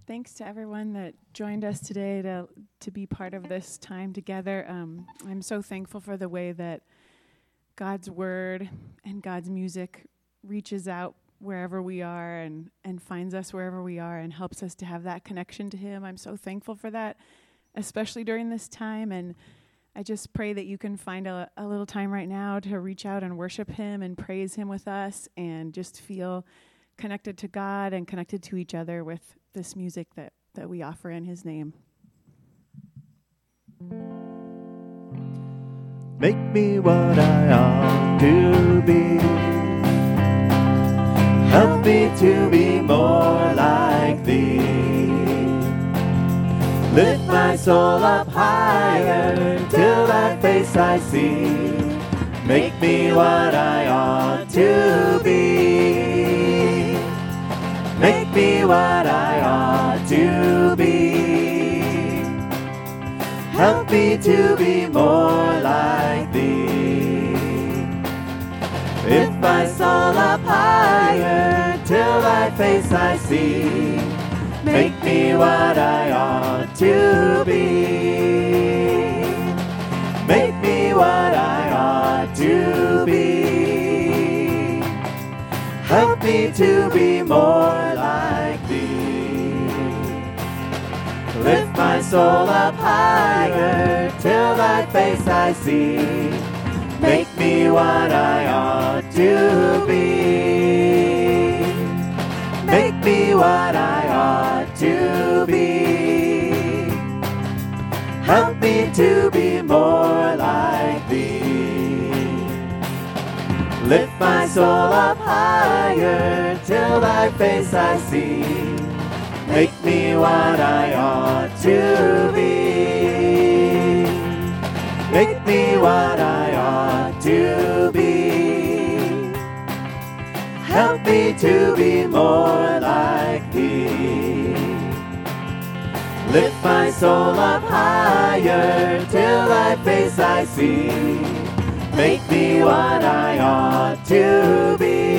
Thanks to everyone that joined us today to be part of this time together. I'm so thankful for the way that God's word and God's music reaches out wherever we are and finds us wherever we are and helps us to have that connection to Him. I'm so thankful for that, especially during this time. And I just pray that you can find a little time right now to reach out and worship Him and praise Him with us and just feel connected to God and connected to each other with this music that we offer in His name. Make me what I ought to be. Help me to be more like Thee. Lift my soul up higher till Thy face I see. Make me what I ought to be. Make me what I ought to be. Help me to be more like Thee. Lift my soul up higher till Thy face I see. Make me what I ought to be. Make me what I ought to be. Help me to be more like Thee. Lift my soul up higher till Thy face I see. Make me what I ought to be. Make me what I ought to be. Help me to be more like Thee. Lift my soul up higher till Thy face I see. Make me what I ought to be. Make me what I ought to be. Help me to be more like Thee. Lift my soul up higher till Thy face I see. Make me what I ought to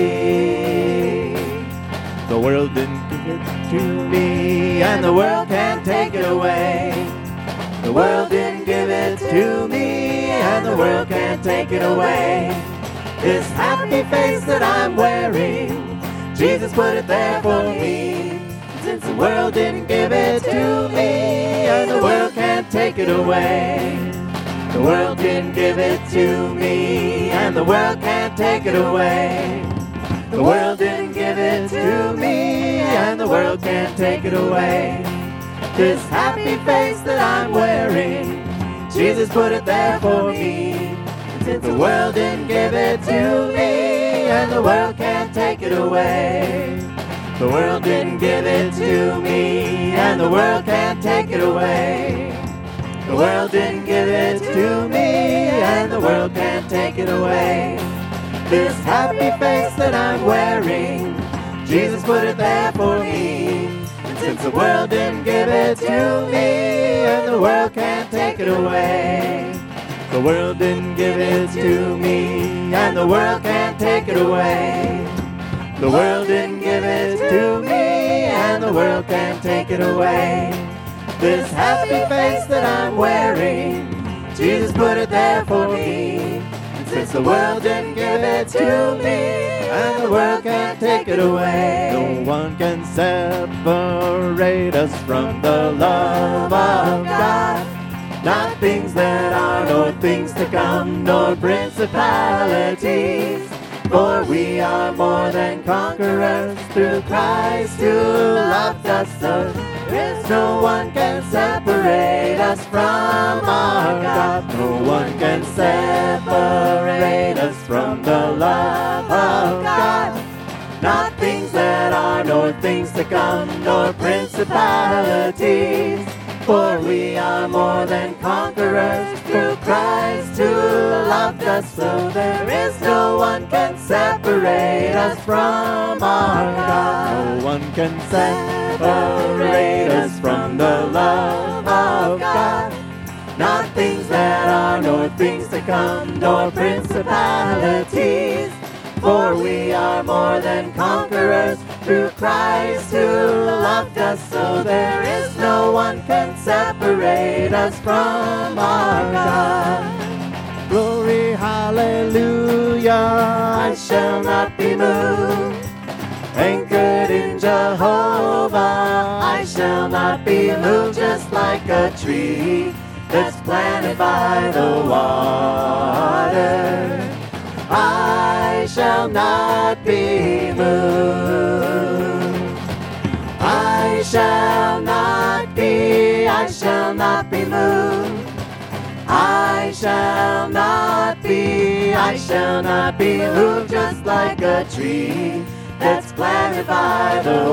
be. The world didn't give it to me, and the world can't take it away. The world didn't give it to me, and the world can't take it away. This happy face that I'm wearing, Jesus put it there for me. Since the world didn't give it to me, and the world can't take it away. The world didn't give it to me, and the world can't take it away. The world didn't give it to me, and the world can't take it away. This happy face that I'm wearing, Jesus put it there for me. And since the world didn't give it to me, and the world can't take it away. The world didn't give it to me, and the world can't take it away. The world didn't give it to me, and the world can't take it away. This happy face that I'm wearing, Jesus put it there for me. And since the world didn't give it to me, and the world can't take it away. The world didn't give it to me, and the world can't take it away. The world didn't give it to me, and the world can't take it away. This happy face that I'm wearing, Jesus put it there for me. And since the world didn't give it to me, and the world can't take it away. No one can separate us from the love of God. Not things that are, nor things to come, nor principalities. For we are more than conquerors through Christ who loved us so. There's no one can separate us from our God. No one can separate us from the love of God. Not things that are, nor things to come, nor principalities. For we are more than conquerors through Christ who loved us so. There is no one can separate us from our God. No one can separate us from the love of God. Not things that are, nor things to come, nor principalities. For we are more than conquerors through Christ who loved loved us, so there is no one can separate us from our God. Glory, hallelujah, I shall not be moved. Anchored in Jehovah, I shall not be moved, just like a tree that's planted by the water. I shall not be moved. I shall not be moved. I shall not be moved, just like a tree that's planted by the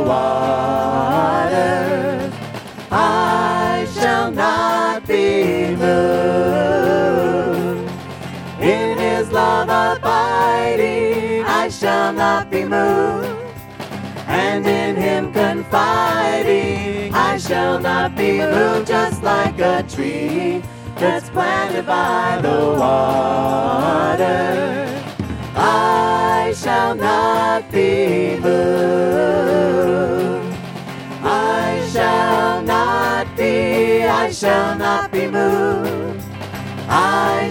water. I shall not be moved. In his love abiding, I shall not be moved. And in him confiding, I shall not be moved, just like a tree that's planted by the water. I shall not be moved. I shall not be moved. I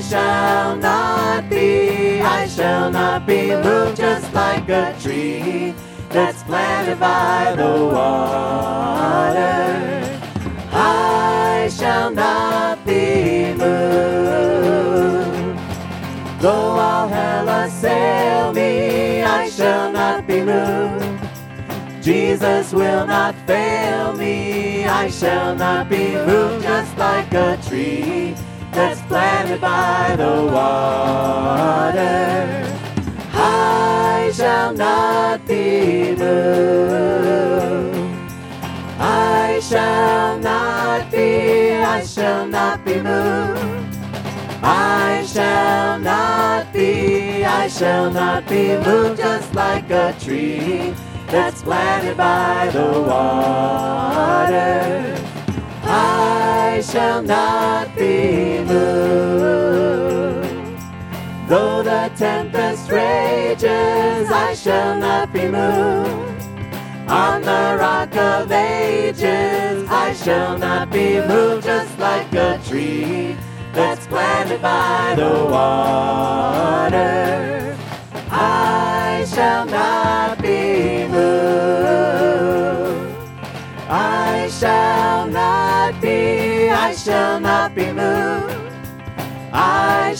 shall not be moved, just like a tree that's planted by the water. I shall not be moved. Though all hell assail me, I shall not be moved. Jesus will not fail me, I shall not be moved, just like a tree that's planted by the water. I shall not be moved. I shall not be moved. I shall not be moved, just like a tree that's planted by the water. I shall not be moved. Though the tempest rages, I shall not be moved. On the rock of ages, I shall not be moved, just like a tree that's planted by the water. I shall not be moved. I shall not be moved. I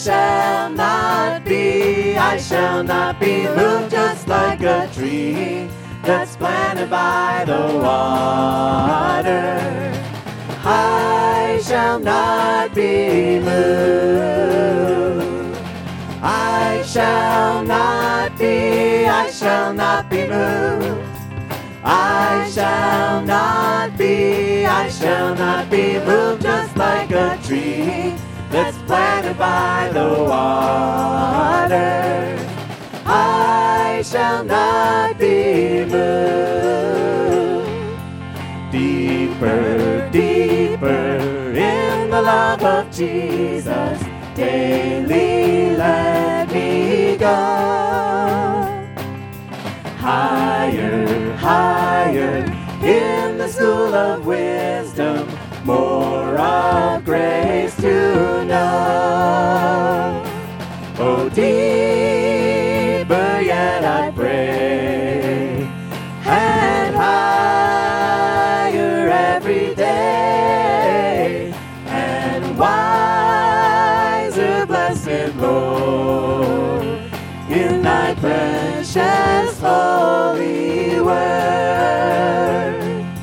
shall not be moved, just like a tree that's planted by the water. I shall not be moved. I shall not be moved. I shall not be moved, just like a tree that's planted by the water. I shall not be moved. Deeper, deeper in the love of Jesus, daily let me go. Higher, higher in the school of wisdom, more of grace to know. Oh, deeper yet I pray, and higher every day, and wiser, blessed Lord, in thy precious holy word.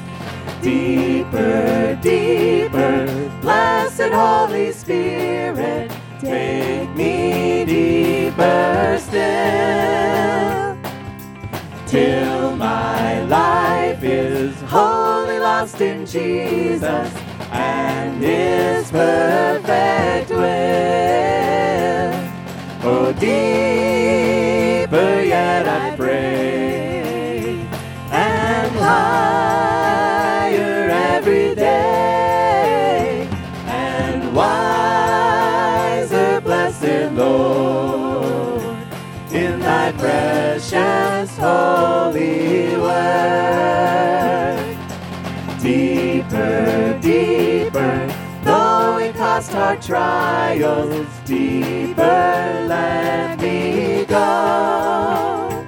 Deeper, deeper, blessed Holy Spirit, take me deeper still, till my life is wholly lost in Jesus and His perfect will. Oh, deeper yet I pray, and higher every day, and wiser, blessed Lord, in thy precious holy word. dark trials deeper let me go.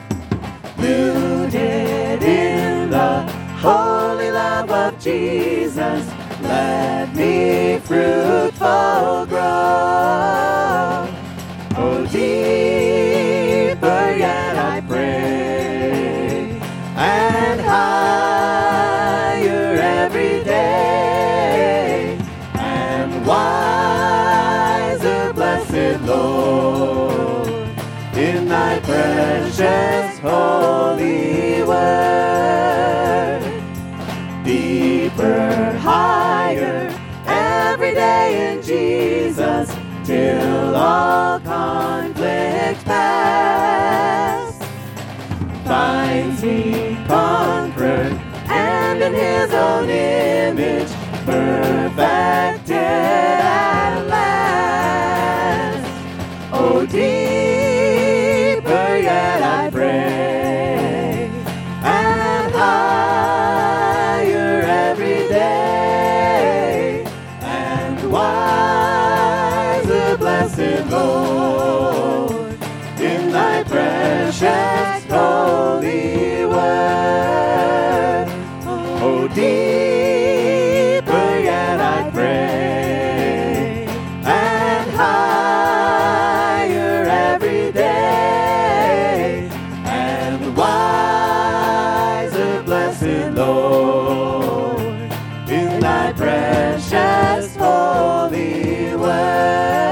Rooted in the holy love of Jesus, let me fruitful grow. Oh, deeper yet I pray, and higher every day, and wiser, blessed Lord, in thy precious holy word. Deeper, higher, every day in Jesus, till all conflict past. Finds me conquered, and in his own image, perfected at last. Oh, deeper yet I pray, and higher every day, and wiser, blessed Lord, in thy precious holy word. Oh, deeper yet I pray, and higher every day, and wiser, blessed Lord, in thy precious holy word.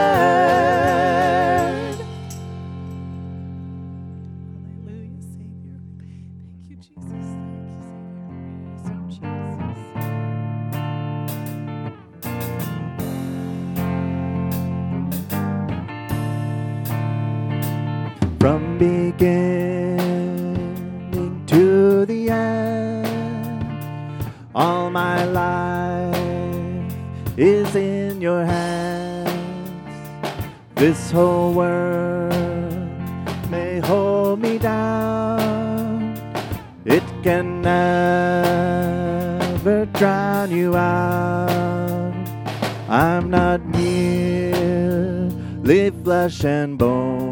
Hallelujah, Savior. Thank you, Jesus. Thank you, Savior. From beginning to the end, all my life is in your hands. This whole world may hold me down, it can never drown you out. I'm not merely flesh and bone,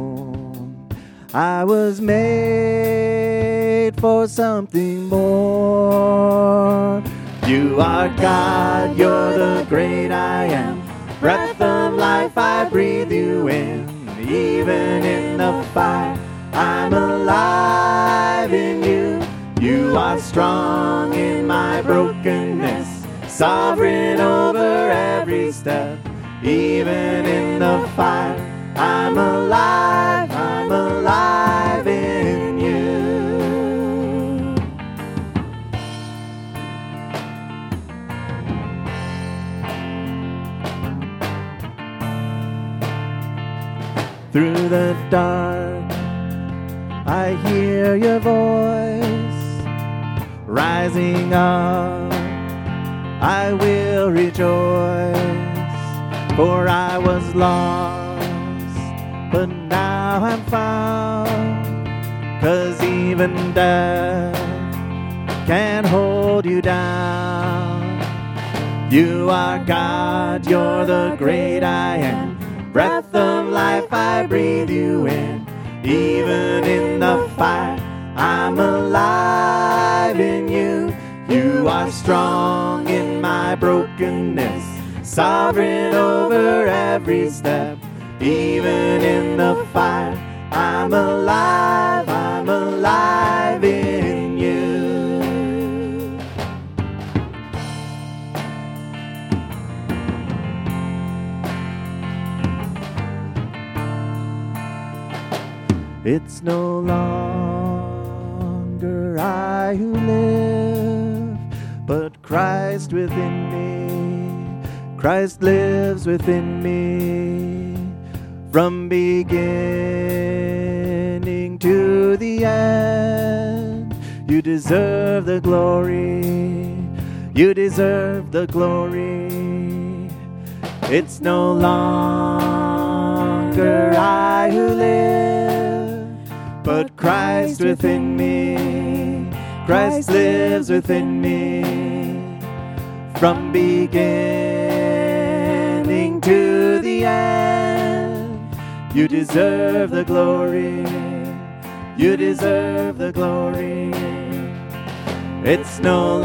I was made for something more. You are God, you're the great I am. Breath of life, I breathe you in. Even in the fire, I'm alive in you. You are strong in my brokenness, sovereign over every step. Even in the fire, I'm alive in you. Through the dark, I hear your voice. Rising up, I will rejoice. For I was lost, but now I'm found. 'Cause even death can't hold you down. You are God, you're the great I am. Breath of life, I breathe you in. Even in the fire, I'm alive in you. You are strong in my brokenness, sovereign over every step. Even in the fire, I'm alive in you. It's no longer I who live, but Christ within me. Christ lives within me. From beginning to the end, you deserve the glory. You deserve the glory. It's no longer I who live, but Christ within me. Christ lives within me. From beginning the end. You deserve the glory. You deserve the glory. It's no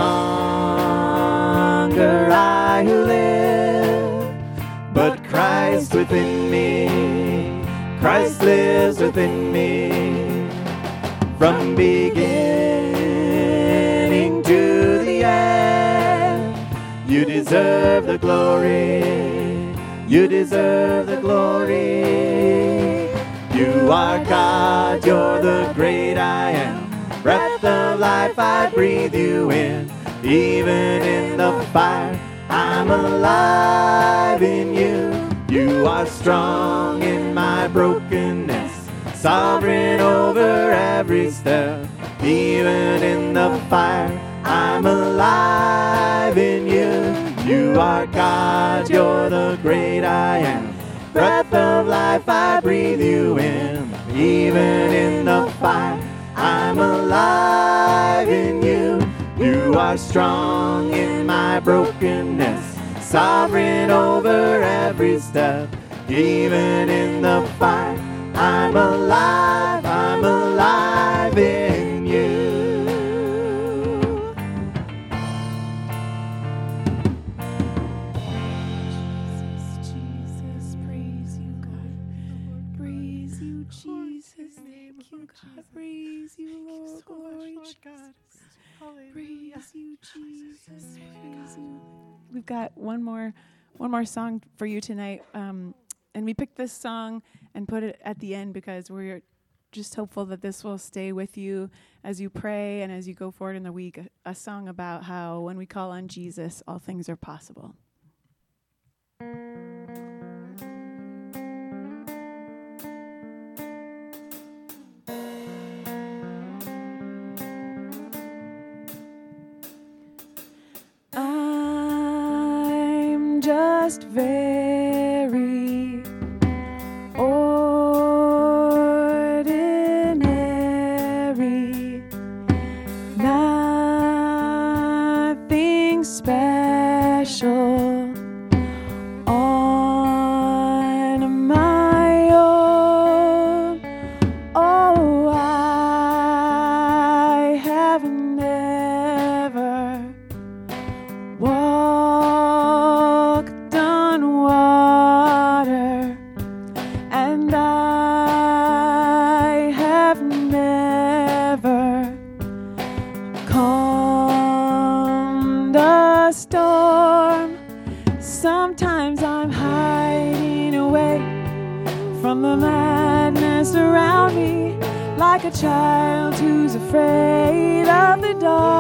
longer I who live, but Christ within me. Christ lives within me. From beginning to the end, you deserve the glory. You deserve the glory. You are God, you're the great I am. Breath of life, I breathe you in. Even in the fire, I'm alive in you. You are strong in my brokenness, sovereign over every step. Even in the fire, I'm alive in you. You are God, you're the great I am. Breath of life, I breathe you in. Even in the fire, I'm alive in you. You are strong in my brokenness, sovereign over every step. Even in the fire, I'm alive in you. Jesus, praise you, God. Praise you, Jesus. Thank you, God. Praise you, Lord. Glory, God. Praise you, Jesus. Praise you. We've got one more song for you tonight. And we picked this song and put it at the end because we're just hopeful that this will stay with you as you pray and as you go forward in the week. A song about how when we call on Jesus, all things are possible. I'm just very ordinary, nothing special on my own. Oh, I have never walked on water, and I have never calmed a storm. Sometimes I'm hiding away from the madness around me, like a child who's afraid of the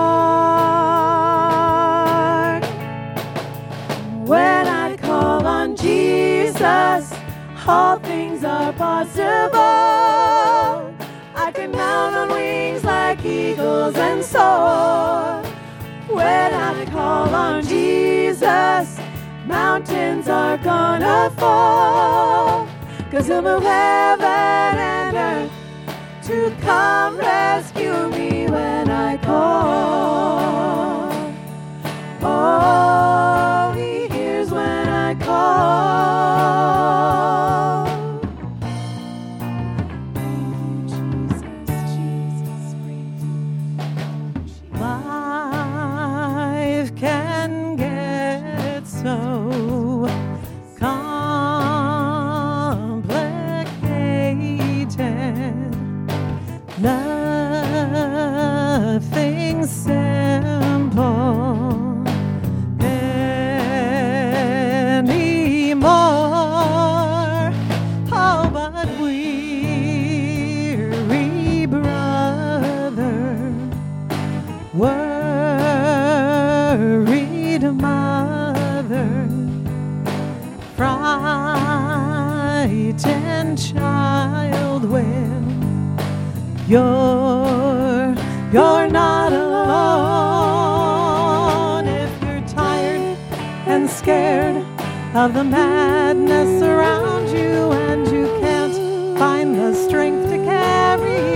dark. When I call on Jesus, all things are possible. I can mount on wings like eagles and soar. When I call on Jesus, mountains are gonna fall. 'Cause he'll move heaven and earth to come rescue me when I call. Oh, he hears when I call. Thank you, Jesus, Jesus. Life can get so complicated. Nothing simple anymore. Oh, but weary brother, worried mother, frightened child, well, you're not alone. If you're tired and scared of the madness around you and you can't find the strength to carry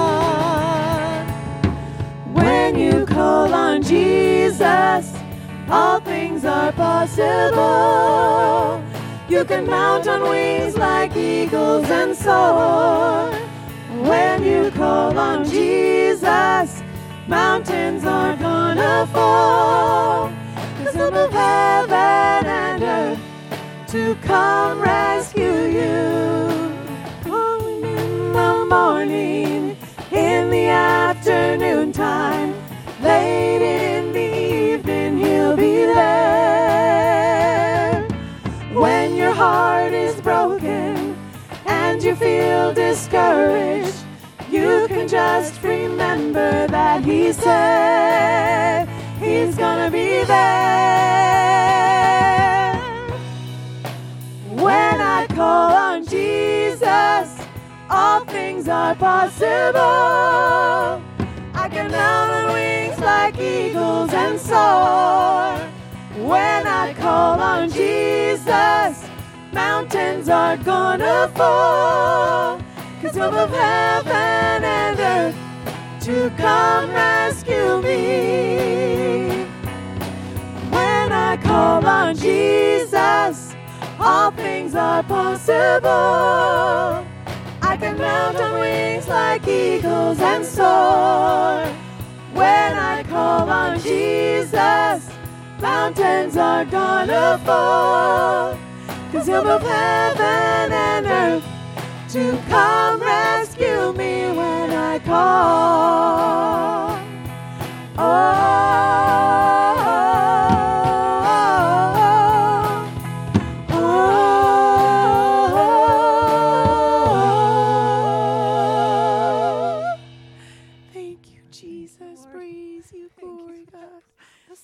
on, When you call on Jesus, all things are possible. You can mount on wings like eagles and soar. When you call on Jesus, mountains are gonna fall. 'Cause He'll move heaven and earth to come rescue you. Calling in the morning, in the afternoon time, late in the evening He'll be there. When your heart is broken and you feel discouraged, you can just remember that He said He's gonna be there. When I call on Jesus, all things are possible. I can mount on wings like eagles and soar. When I call on Jesus, mountains are gonna fall. 'Cause He'll move heaven and earth to come rescue me. When I call on Jesus, all things are possible. I can mount on wings like eagles and soar. When I call on Jesus, mountains are gonna fall. 'Cause He'll move heaven and earth to come rescue me when I call. Thank you, Jesus. Praise you.